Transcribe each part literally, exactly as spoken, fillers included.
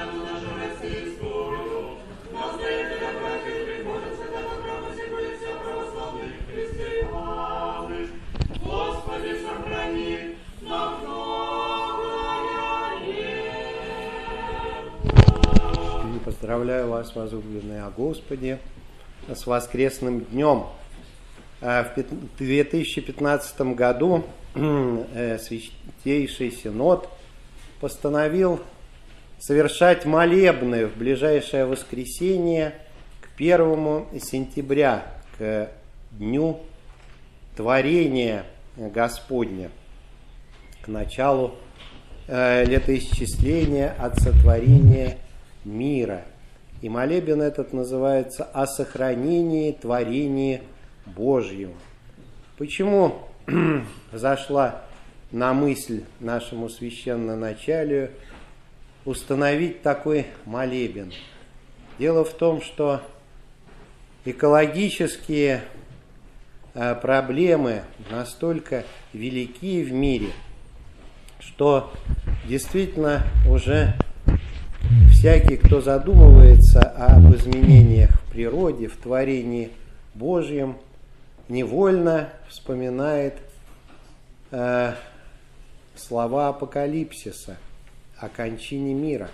Поздравляю вас, возлюбленные о Господе, с воскресным днем. В две тысячи пятнадцатом году Святейший Синод постановил совершать молебны в ближайшее воскресенье к первому сентября, к дню творения Господня, к началу летоисчисления от сотворения мира. И молебен этот называется «О сохранении творения Божьего». Почему зашла на мысль нашему священноначалию установить такой молебен? Дело в том, что экологические проблемы настолько велики в мире, что действительно уже всякий, кто задумывается об изменениях в природе, в творении Божьем, невольно вспоминает э, слова Апокалипсиса о кончине мира.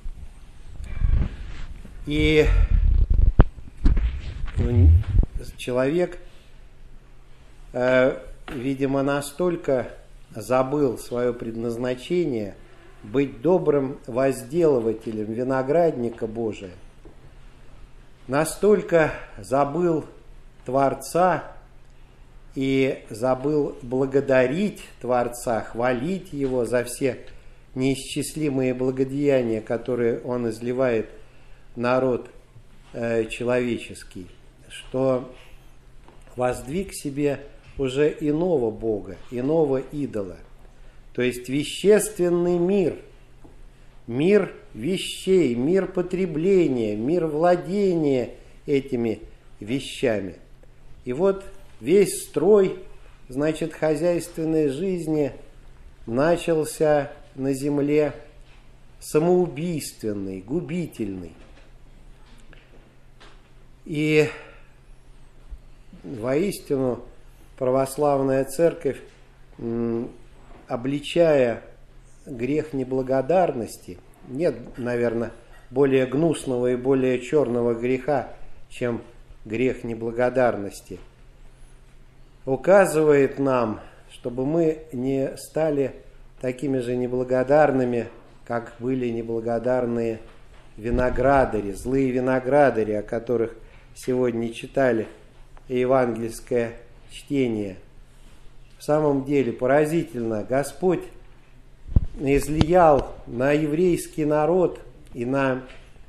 И человек, э, видимо, настолько забыл свое предназначение быть добрым возделывателем виноградника Божия, настолько забыл Творца и забыл благодарить Творца, хвалить Его за все неисчислимые благодеяния, которые Он изливает в народ э, человеческий, что воздвиг себе уже иного Бога, иного идола. То есть вещественный мир, мир вещей, мир потребления, мир владения этими вещами. И вот весь строй, значит, хозяйственной жизни начался на земле самоубийственный, губительный. И воистину православная церковь, обличая грех неблагодарности, нет, наверное, более гнусного и более черного греха, чем грех неблагодарности, указывает нам, чтобы мы не стали такими же неблагодарными, как были неблагодарные виноградари, злые виноградари, о которых сегодня читали евангельское чтение. В самом деле поразительно, Господь излиял на еврейский народ и на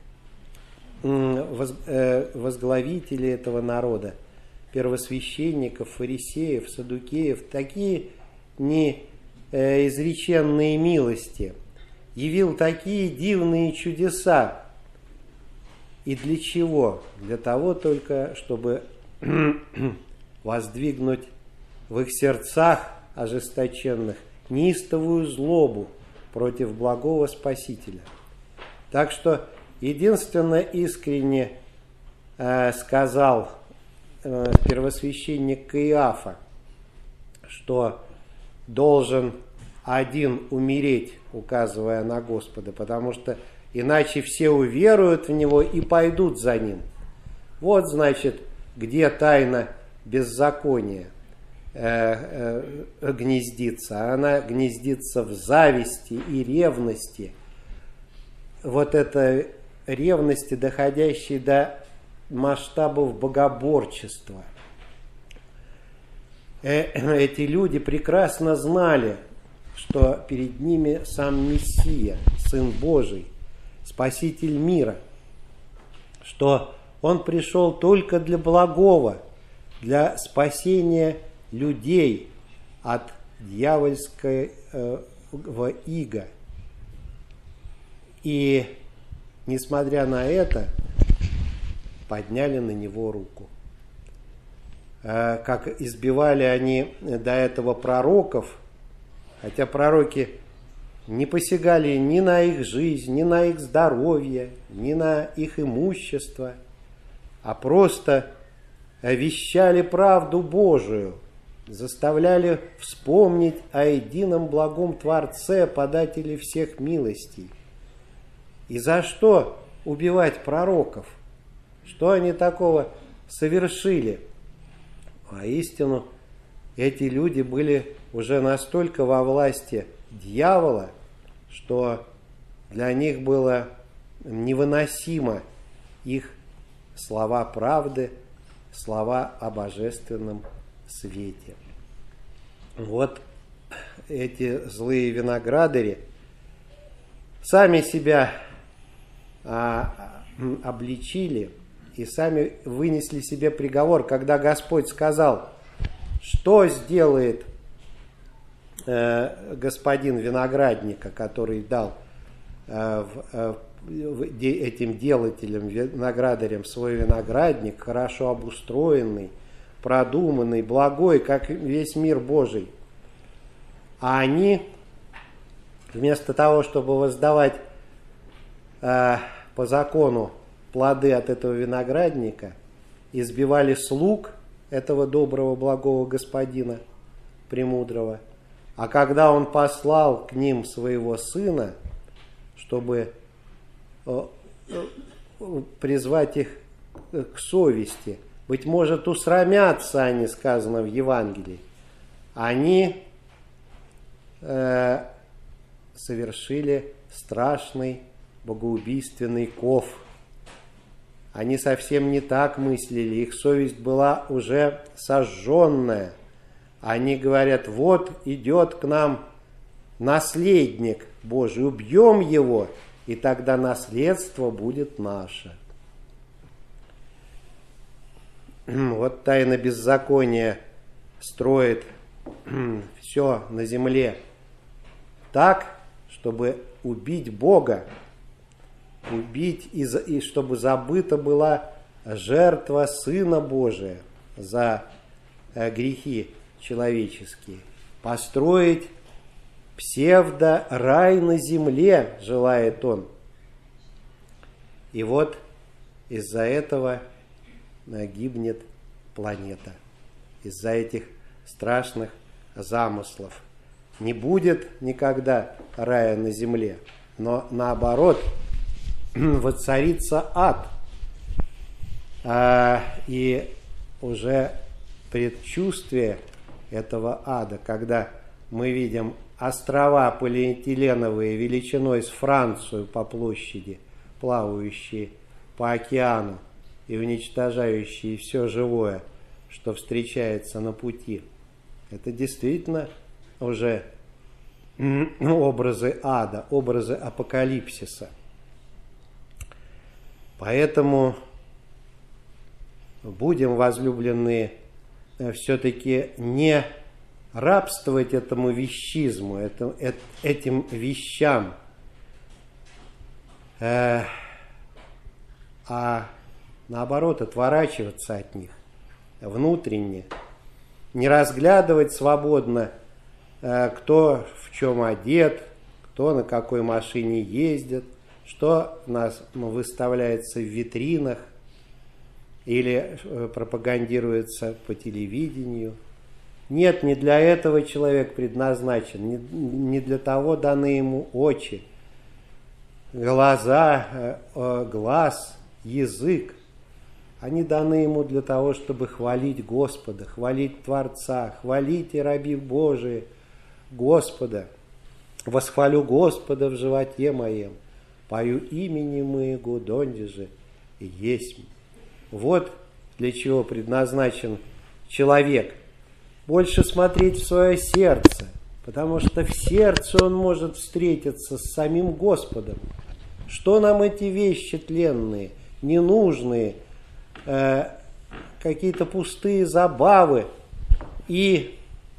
возглавителей этого народа, первосвященников, фарисеев, саддукеев, такие неизреченные милости, явил такие дивные чудеса. И для чего? Для того только, чтобы воздвигнуть в их сердцах ожесточенных неистовую злобу против благого Спасителя. Так что единственно искренне э, сказал э, первосвященник Каиафа, что должен один умереть, указывая на Господа, потому что иначе все уверуют в Него и пойдут за Ним. Вот, значит, где тайна беззакония э, э, гнездится. Она гнездится в зависти и ревности. Вот это ревности, доходящей до масштабов богоборчества. Э, эти люди прекрасно знали, что перед ними сам Мессия, Сын Божий, Спаситель мира, что Он пришел только для благого, для спасения людей от дьявольского ига. И, несмотря на это, подняли на Него руку. Как избивали они до этого пророков, хотя пророки не посягали ни на их жизнь, ни на их здоровье, ни на их имущество, а просто вещали правду Божию, заставляли вспомнить о едином благом Творце, подателе всех милостей. И за что убивать пророков? Что они такого совершили? Воистину, эти люди были уже настолько во власти дьявола, что для них было невыносимо их слова правды, слова о божественном свете. Вот эти злые виноградари сами себя а, обличили и сами вынесли себе приговор, когда Господь сказал, что сделает э, господин виноградника, который дал э, в, э, в, де, этим делателям, виноградарям свой виноградник, хорошо обустроенный, продуманный, благой, как весь мир Божий. А они, вместо того, чтобы воздавать э, по закону плоды от этого виноградника, избивали слуг этого доброго, благого господина, премудрого. А когда он послал к ним своего сына, чтобы призвать их к совести, быть может, усрамятся они, сказано в Евангелии, они э, совершили страшный богоубийственный ков. Они совсем не так мыслили, их совесть была уже сожженная. Они говорят, вот идет к нам наследник Божий, убьем его, и тогда наследство будет наше. Вот тайна беззакония строит все на земле так, чтобы убить Бога, убить, и, и чтобы забыта была жертва Сына Божия за э, грехи человеческие. Построить псевдо-рай на земле, желает он. И вот из-за этого э, гибнет планета. Из-за этих страшных замыслов. Не будет никогда рая на земле, но наоборот, воцарится ад. А, и уже предчувствие этого ада, когда мы видим острова полиэтиленовые величиной с Францию по площади, плавающие по океану и уничтожающие все живое, что встречается на пути. Это действительно уже образы ада, образы апокалипсиса. Поэтому будем, возлюбленные, все-таки не рабствовать этому вещизму, этим вещам, а наоборот отворачиваться от них внутренне, не разглядывать свободно, кто в чем одет, кто на какой машине ездит, что у нас выставляется в витринах или пропагандируется по телевидению. Нет, не для этого человек предназначен, не, не для того даны ему очи, глаза, глаз, язык. Они даны ему для того, чтобы хвалить Господа, хвалить Творца, хвалить и раби Божии Господа. Восхвалю Господа в животе моем, пою имени моего, донде же и есть. Вот для чего предназначен человек. Больше смотреть в свое сердце, потому что в сердце он может встретиться с самим Господом. Что нам эти вещи тленные, ненужные, э, какие-то пустые забавы и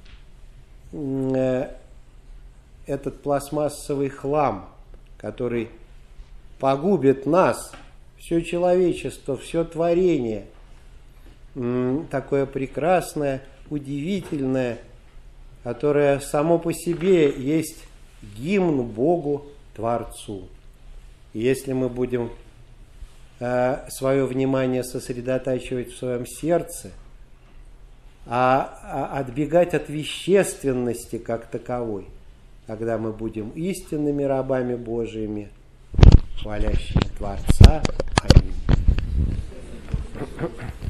э, этот пластмассовый хлам, который погубит нас, все человечество, все творение, м, такое прекрасное, удивительное, которое само по себе есть гимн Богу Творцу. И если мы будем э, свое внимание сосредотачивать в своем сердце, а, а отбегать от вещественности как таковой, тогда мы будем истинными рабами Божьими, хвалящими Творца. Аминь.